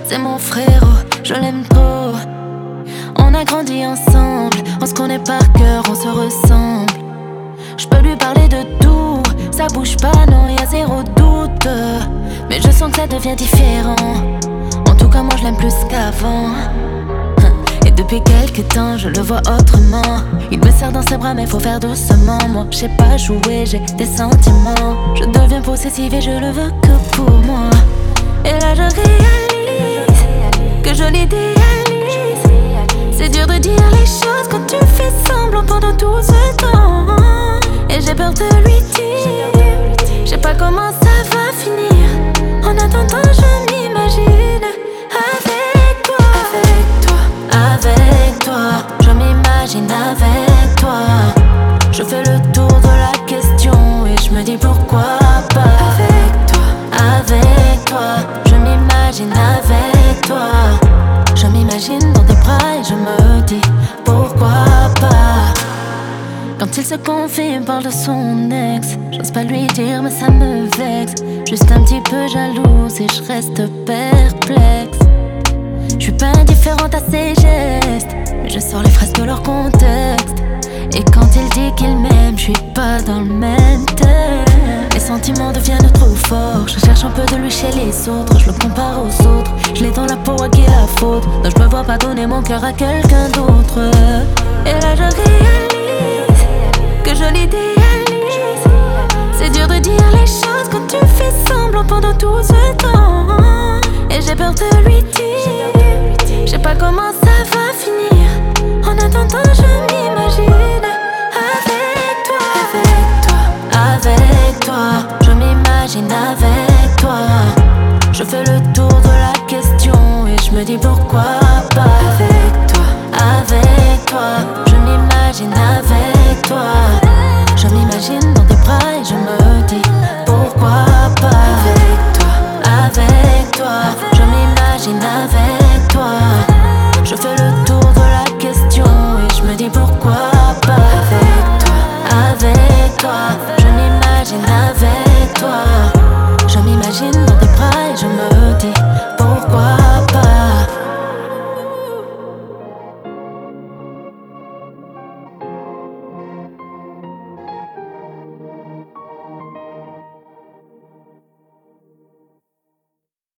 c'est mon frérot, je l'aime trop. On a grandi ensemble, on se connaît par cœur, on se ressemble. Je peux lui parler de tout, ça bouge pas, non, y'a zéro doute. Mais je sens que ça devient différent. En tout cas, moi je l'aime plus qu'avant. Et depuis quelques temps, je le vois autrement. Il me serre dans ses bras, mais faut faire doucement. Moi, je sais pas jouer, j'ai des sentiments. Je deviens possessive et je le veux que pour moi. Et là, je réalise que je l'idéalise. C'est dur de dire les choses quand tu fais semblant pendant tout ce temps. Et j'ai peur de lui dire, je sais pas comment ça va finir. En attendant, je m'imagine avec toi, avec toi, je m'imagine avec toi. Je fais le tour de la question et je me dis pourquoi pas. Avec toi, je m'imagine avec toi. Je m'imagine dans tes bras et je me dis pourquoi pas. Quand il se confie, il parle de son ex. J'ose pas lui dire mais ça me vexe. Juste un petit peu jalouse et je reste perplexe. Je suis pas indifférente à ses gestes, mais je sors les phrases de leur contexte. Et quand il dit qu'il m'aime, je suis pas dans le même thème. Les sentiments deviennent trop forts. Je cherche un peu de lui chez les autres. Je le compare aux autres. Je l'ai dans la peau à qui est la faute. Donc je me vois pas donner mon cœur à quelqu'un d'autre. Et là je réalise que je l'idéalise. C'est dur de dire les choses quand tu fais semblant pendant tout ce temps. Et j'ai peur de lui dire, je sais pas comment ça va finir. En attendant, je m'imagine avec toi, avec toi, je m'imagine avec toi. Je fais le tour de la question et je me dis pourquoi pas. Avec toi,